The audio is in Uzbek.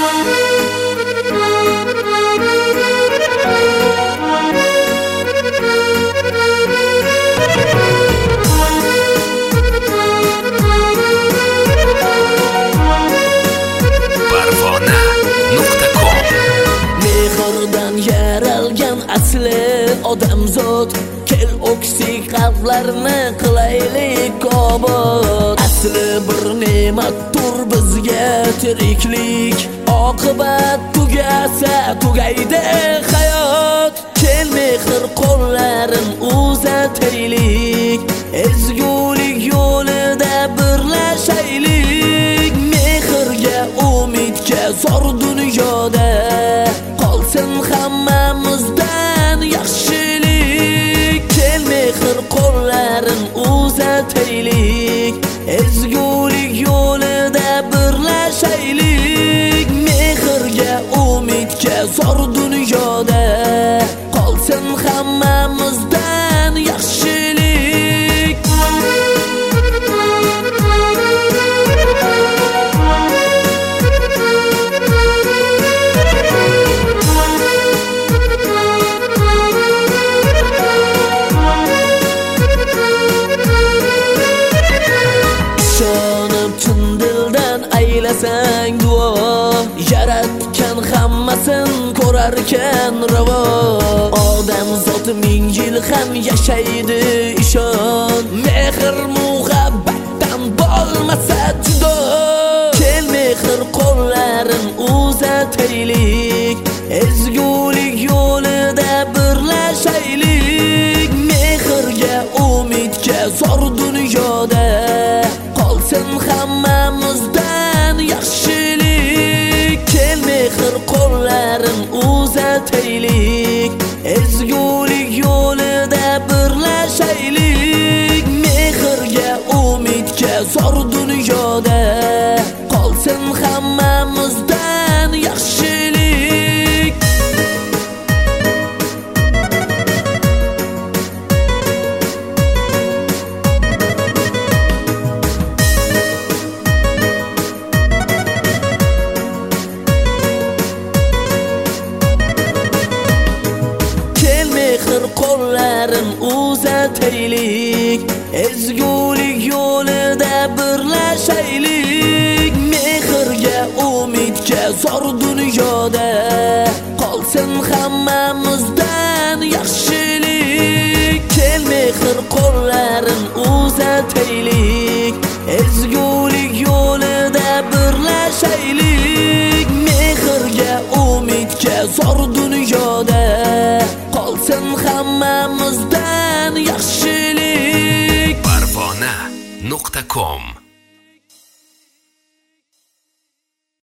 Mehrdan yaralgan asli odamzod, kel oksik qalblarni qilaylik obod. Asli bir ne'matdir bizga tiriklik, oqibat tugasa tugaydi hayot. Kel mehr qo'llarin uzataylik, ezgulik yo'lida birlashaylik. Mehrga umidga zor dunyoda qolsin hammamizdan yaxshilik. Kel mehr qo'llarin uzataylik, ezgulik yo'lida birlashaylik. Mehrga umidga zor dunyoda qolsin hammamizdan yaxshilik. Ishonib chin dildan aylasang duo, yaratgan hammasin ko'rarkan ravo. Odam zot ming yil ham yashaydi ishon, mehr muhabbatdan bo'lmasa judo. Kel mehr qo'llarin uzataylik, ezgulik yo'lida birlashaylik. Mehrga umidga zor dunyoda qolsin hammamizdan yaxshilik. Kel mehr qo'llarin uzataylik, ezgulik yo'lida birlashaylik. Mehrga umidga zor dunyoda qolsin hammamizdan yaxshilik. Mehr qo'llarin uzataylik, ezgulik yo'lida birlashaylik. Mehrga umidga zor dunyoda qolsin hammamizdan yaxshilik. Kel mehr qo'llarin uzataylik, ezgulik yo'lida birlashaylik. Mehrga umidga zor dunyoda qolsin hammamizdan yaxshilik. Parvona.com